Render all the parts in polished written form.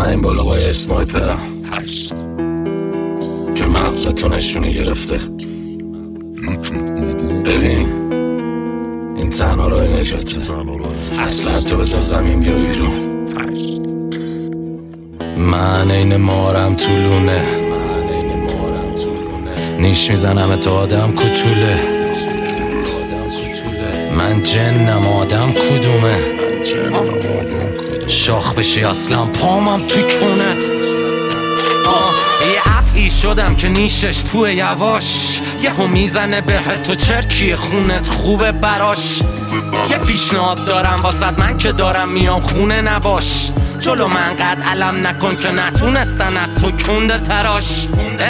من این بلوغای اسنایپرم که مغزتو نشونی گرفته. ببین این تنها راه نجاته. اصلا تو بذار زمین بیا بیرون. من این مارم تو لونه، نیش میزنم تا آدم کتوله. من جنم آدم کدومه؟ شاخ بشی اصلا پامم تو کونت. یه افعی شدم که نیشش توی یواش، یهو میزنه به تو چرکی خونت خوبه براش. یه پیشنهاد دارم واسد من که دارم میام خونه نباش. جلو من قد علم نکن که نتونستن تو کنده تراش.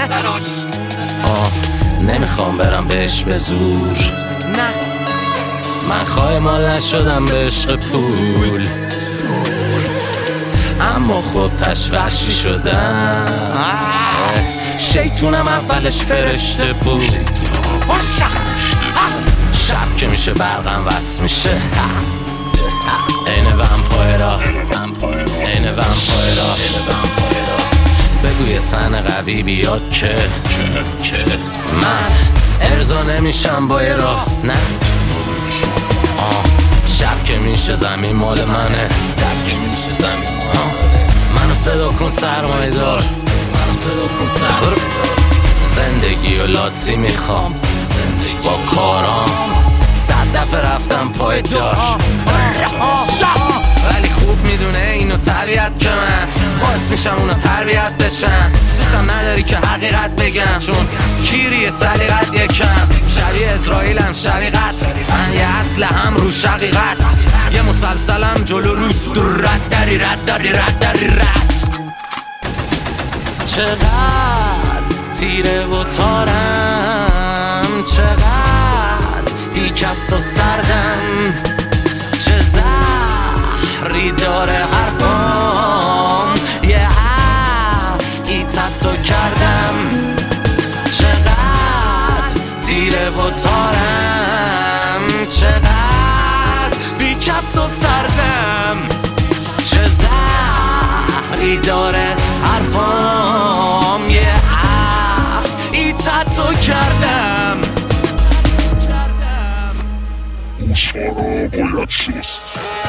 نمیخوام برم بهش به زور، نه من خواهی مال نشدم به عشق پول، اما خب تشوشی شدم. شیطونم اولش فرشته بود. شب که میشه برقم وصل میشه. این ومپایرا بگو یه تن قوی بیاد که من ارضا نمیشم با یه راه. نه شب که میشه زمین مال منه. منو صدا کن سرمایه دار، زندگی و لاتی میخوام با کارام. 100 دفعه رفتم پای دار، ولی خوب میدونه اینو طبیعت که من باعث میشم اونا تربیت بشن. دوستم نداری که حقیقت بگم، چون کیریه سلیقت یکم. شبیه اسرائیلم شبیه قتل، من یه اصل هم رو شقیقت. یه مسلسلم جلو رو رد داری رد. چقدر تیره و تارم، چقدر بیکس و سردم، چه زهری داره حرفام. یه افعی تتو کردم، چقدر تیره و تارم، چقدر بیکس و سردم، چه زهری داره حرفام. یه افعی تتو کردم. گوشها را باید شست.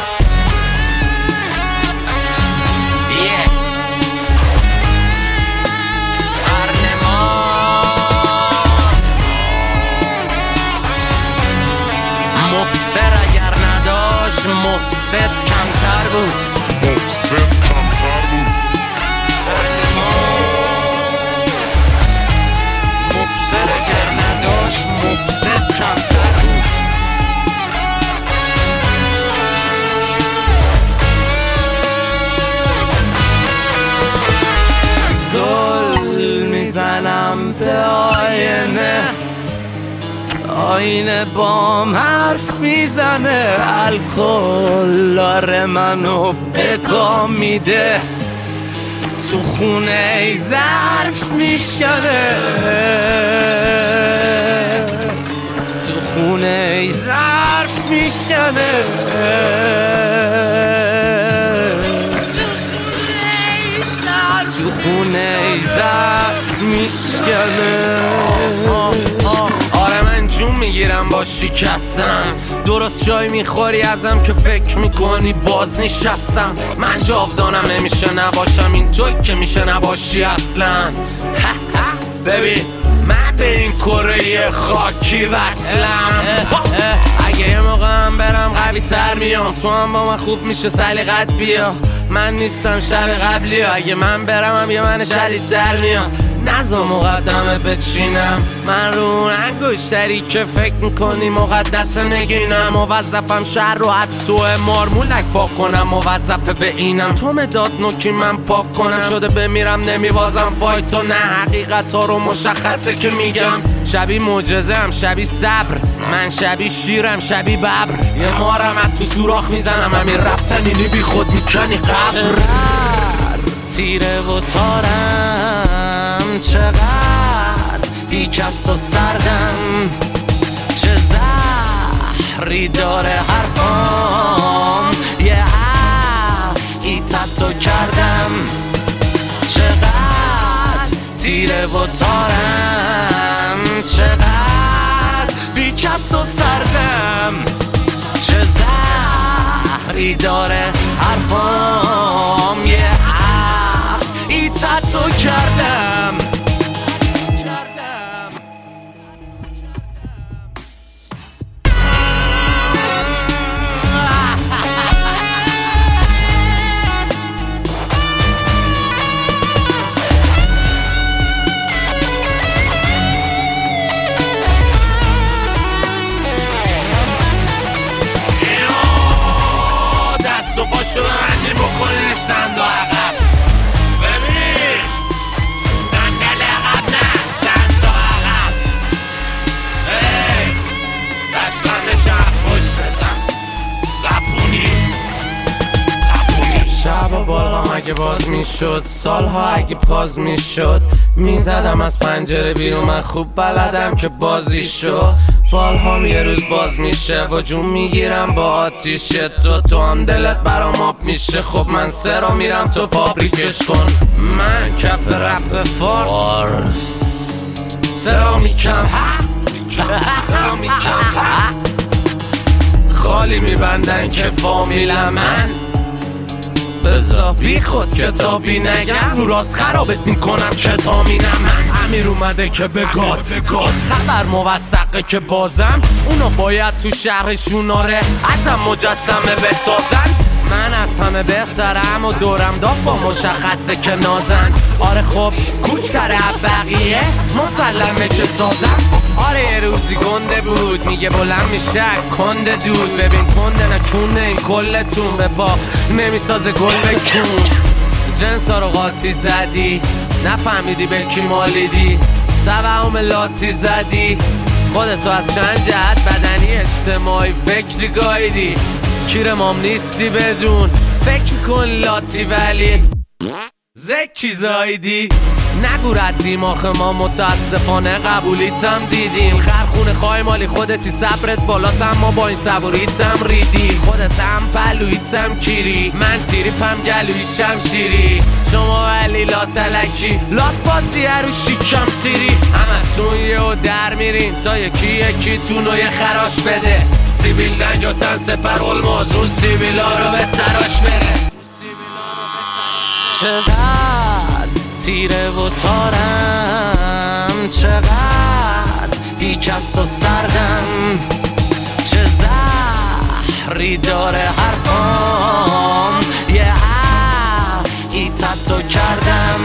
مبصر اگر نداشت مفسد کمتر بود. مبصر اگر نداشت مفسد کمتر بود. زل میزنم به آینه بام حرف میزنه. الکل داره منو بگاه میده، تو خونه ای ظرف میشکنه، تو خونه ای ظرف میشکنه، تو خونه ای ظرف میشکنه. آره من جون میگیرم با شکستم، درست جای میخوری ازم که فکر میکنی باز نشستم. من جاودانم نمیشه نباشم، این توی که میشه نباشی اصلا. ببین من به این کره خاکی وصلم. اگه یه موقع هم برم قوی تر میام، تو هم با من خوب میشه سلیقت بیا. من نیستم شب قبلی، اگه من برم هم یه من شدید در میام. نزا مقدمه بچینم، من رو انگشتری که فکر میکنی مقدس نگینم. موظفم شهر رو حتو مارمولک پاک کنم، موظف به اینم تو مداد نوکی من پاک کنم. شده بمیرم نمیبازم فایتو، نه حقیقت ها رو مشخصه که میگم. شبیه معجزه هم شبیه صبر، من شبیه شیرم شبیه ببر. یه مارم از تو سوراخ میزنم، همین رفتن اینی بی خود میکنی قبر. تیره و تارم، چقدر بیکس و سردم، چه زهری داره حرفام. یه افعی تتو کردم، تیره و تارم، چقدر بی کس و سردم، چه زهری داره حرفام، یه ای تتو کردم. دستو پاشو بندی بکنی سند و عقب، ببین صندل عقب نه سند و عقب، دستبند شب پشت بزن قپونی. شب و بالغام اگه باز میشد، سالها اگه پاز میشد، میزدم از پنجره بیرون، من خوب بلدم که بازی شد. بالهام یه روز باز میشه و جون میگیرم با آتیشه، تو هم دلت برام آب میشه. خب من سرا میرم تو فابریکش کن، من کف رپ فارس سرا میکم سرا میکم، خالی میبندن که فامیل من، بزا بی خود کتابی نگم، رو راست خرابت میکنم کتامینم. من امیر اومده که بگاد خبر موثقه که بازم اونا باید تو شهرشون آره ازم مجسمه بسازن. من از همه بهترم و دورم دافا مشخصه که نازن، آره خب کوچتره بقیه مسلمه که سازم. آره یه روزی گنده بود میگه بلند میشه کنده دود، ببین کنده نکونه این کلتون به پا نمیسازه گل بکون. جنسا رو قاطی زدی نفهمیدی به کی مالیدی، توهم لاتی زدی خودتو از چند جهت بدنی اجتماعی فکری گایدی، کیر مام نیستی بدون فکر کن لاتی ولی زکی زایدی. نگو ردی ماخ ما متاسفانه قبولیتم دیدیم، خرخونه خواهی مالی خودتی صبرت بالاست اما با این صبوریتم ریدی، خودتم پلویتم کیری من تیریپم گلوی شمشیری، شما ولی لات تلکی لات بازی رو شیکم سیری، همه تون یه و در میرین تا یکی تون رو یه خراش بده، سیبیل دنگ و تن سپر علماز اون سیبیلا رو به تراش بره. چقدر تیره و تارم، چقدر بی کس و سردم، چه زهری داره حرفام، یه ای تتو کردم،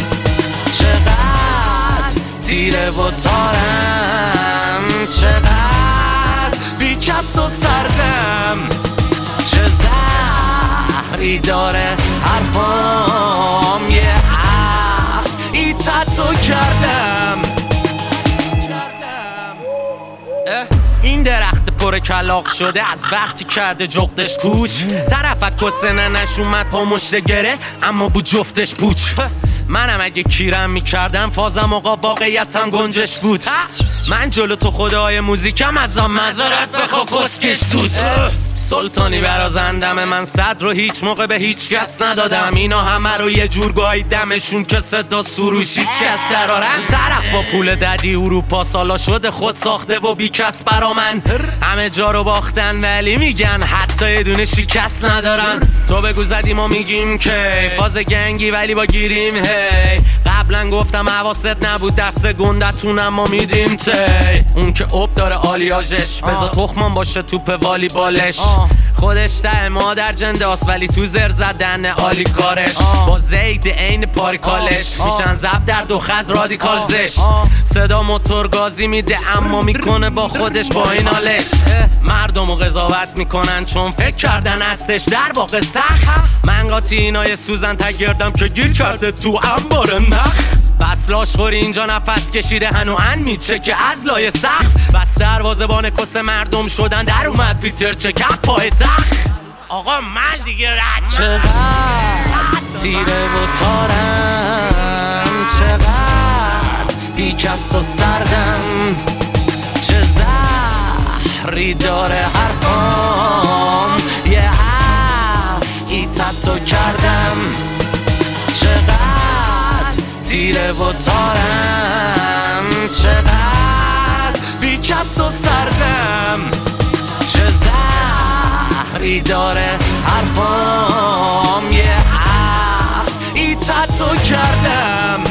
چقدر تیره و تارم، چقدر بی کس و سردم، چه زهری داره حرفام، یه ای تتو کردم. این درخت پر کلاق شده از وقتی کرده جغدش کوچ، طرفت کسه ننش اومد با مشت گره اما بود جفتش پوچ. منم اگه کیرم میکردم فازم آقا واقعیتم گنجش بود، من جلو تو خدای موزیکم ازم مزارت بخوا کسکش توت. سلطانی برازندم من صد رو هیچ موقع به هیچ کس ندادم، اینا همه رو یه جور گاییدمشون که صدا سروش هیچ کس درارن. طرف با پول ددی اروپا سالا شده خود ساخته و بی کس برا من، همه جا رو باختن ولی میگن حتی یه دونه شکست ندارن. تو بگو زدی ما میگیم که فاز گنگی ولی با گیریم هی، قبلا گفتم حواست نبود دست گندتون اما میدیم تی، اون که اوب داره آلیاژش بذار تخمان باشه توپ والیبالش، خودش ده مادر جنداس ولی تو زر زدن آلی کارش، با زید عین پاریکالش میشن زب در دو خز رادیکال زش، صدا موتور گازی میده اما میکنه با خودش با این حالش. مردمو قضاوت میکنن چون فکر کردن هستش در واقع سخت، من قاطی اینای سوزن تگردم که گیر کرده تو انبار نخ، بس لاشخوری اینجا نفس کشیده هنو ان میچه که از لای سخت، بس دروازه‌بان کس مردم شدن در اومد پیتر چکپ پای تخت. آقا من دیگه رد چقدر تیره و تارم، چقدر بی کس و سردم، چه زهری داره حرفام، یه ای تتو کردم، چقدر تیره و تارم، چقدر بی کس و سردم، چه زهری داره حرفام، یه ای تتو کردم.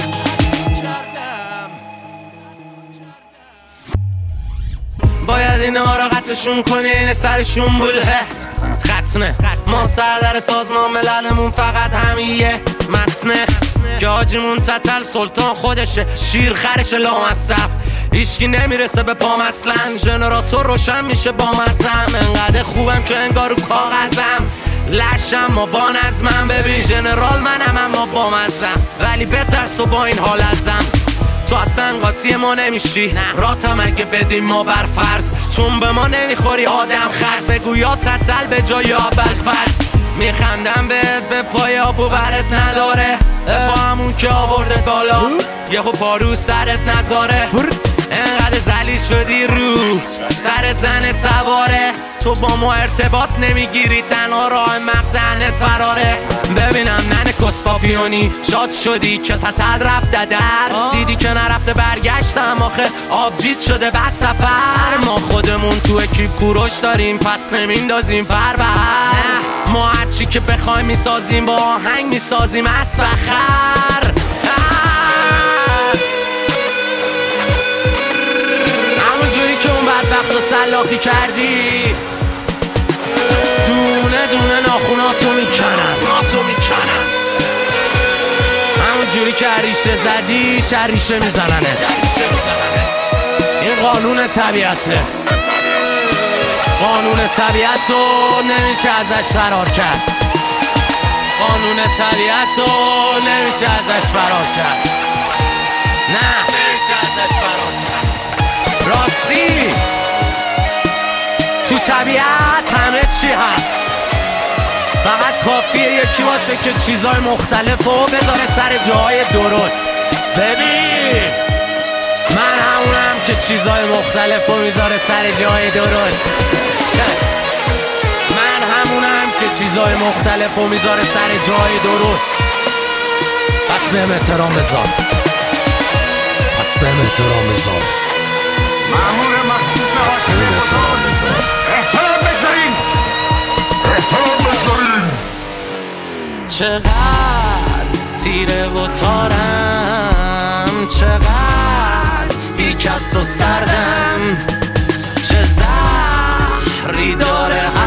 باید اینا را قطعشون کنی، این سرشون بوله ختمه. ما سردر سازمان مللمون فقط همیه متنه که حاجیمون تتل سلطان خودشه، شیر خرش لامصب، هیچکی نمیرسه به پام اصلا. ژنراتور روشن میشه با مزم، انقدر خوبم که انگار رو کاغذم، لشم و با نظمم. ببین ژنرال منم اما با مزم، ولی بترس و با این حال ازم. تو اصلا قاطی ما نمیشی، راتم اگه بدیم ما برفرض، چون به ما نمیخوری آدم خرس. بگو یا تتل به جای ابوالفضل، میخندم بهت به پای آب و برت نداره، با همون که آورده بالا یهو پارو سرت نذاره. انقدر ذلیل شدی رو سرت زنت سواره، تو با ما ارتباط نمیگیری، تنها راه مغزنت فراره. ببینم ننه کسپاپیونی شاد شدی که تتل رفته در، دیدی که نرفته برگشتم آخه آبجیت شده بعد سفر. ما خودمون تو اکیپ کوروش داریم پس نمیندازیم پر به هر، ما هرچی که بخوایم میسازیم با آهنگ میسازیم از فخر. همونجوری که اون بدبخت رو سلاخی کردی، دونه دونه ناخوناتو میکنم. همونجوری که ریشه زدی شریشه میزننت. این قانون طبیعته، قانون طبیعتو نمیشه ازش فرار کرد، قانون طبیعتو نمیشه ازش فرار کرد، نه نمیشه ازش فرار کرد. راستی تو طبیعت همه چی هست، فقط کافیه یکی باشه که چیزای مختلفو بذاره سر جاهای درست. ببین من همونم که چیزای مختلفو میذاره سر جای درست، من همونم که چیزای مختلفو میذاره سر جای درست. پس بهم احترام بذار، پس بهم احترام بذار، مأمور مخصوص حاکم بزرگ، احترام بذارین، احترام بذارین. چقدر تیره و تارم، چقدر بی کس و سردم، چه زهری داره